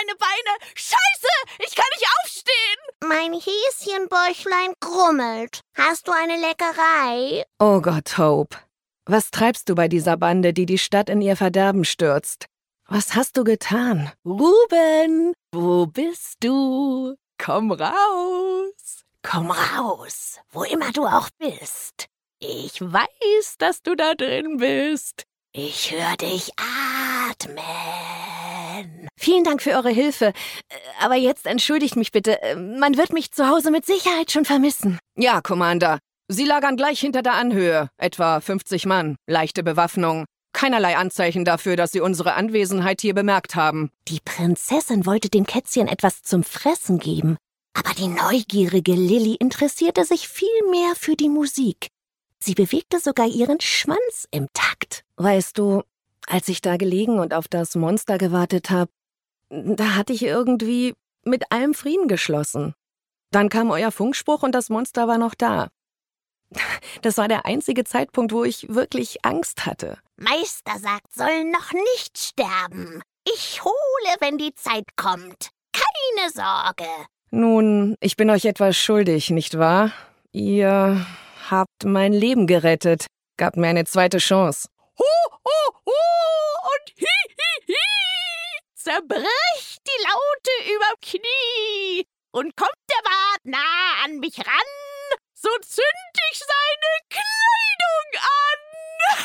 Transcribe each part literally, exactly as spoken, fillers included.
meine Beine. Scheiße, ich kann nicht aufstehen. Mein Häschenbäuchlein grummelt. Hast du eine Leckerei? Oh Gott, Hope. Was treibst du bei dieser Bande, die die Stadt in ihr Verderben stürzt? Was hast du getan? Ruben, wo bist du? Komm raus. Komm raus, wo immer du auch bist. Ich weiß, dass du da drin bist. Ich höre dich atmen. Vielen Dank für eure Hilfe. Aber jetzt entschuldigt mich bitte. Man wird mich zu Hause mit Sicherheit schon vermissen. Ja, Commander. Sie lagern gleich hinter der Anhöhe. Etwa fünfzig Mann. Leichte Bewaffnung. Keinerlei Anzeichen dafür, dass sie unsere Anwesenheit hier bemerkt haben. Die Prinzessin wollte dem Kätzchen etwas zum Fressen geben. Aber die neugierige Lilly interessierte sich viel mehr für die Musik. Sie bewegte sogar ihren Schwanz im Takt. Weißt du, als ich da gelegen und auf das Monster gewartet habe, da hatte ich irgendwie mit allem Frieden geschlossen. Dann kam euer Funkspruch und das Monster war noch da. Das war der einzige Zeitpunkt, wo ich wirklich Angst hatte. Meister sagt, soll noch nicht sterben. Ich hole, wenn die Zeit kommt. Keine Sorge. Nun, ich bin euch etwas schuldig, nicht wahr? Ihr habt mein Leben gerettet, gabt mir eine zweite Chance. Ho, ho, ho und hi, hi, hi. Zerbricht die Laute überm Knie. Und kommt der Bart nah an mich ran, so zünd ich seine Kleidung an.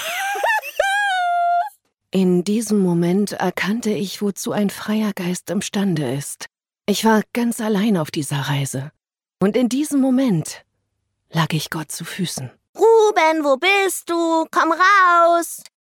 In diesem Moment erkannte ich, wozu ein freier Geist imstande ist. Ich war ganz allein auf dieser Reise. Und in diesem Moment lag ich Gott zu Füßen. Ruben, wo bist du? Komm raus.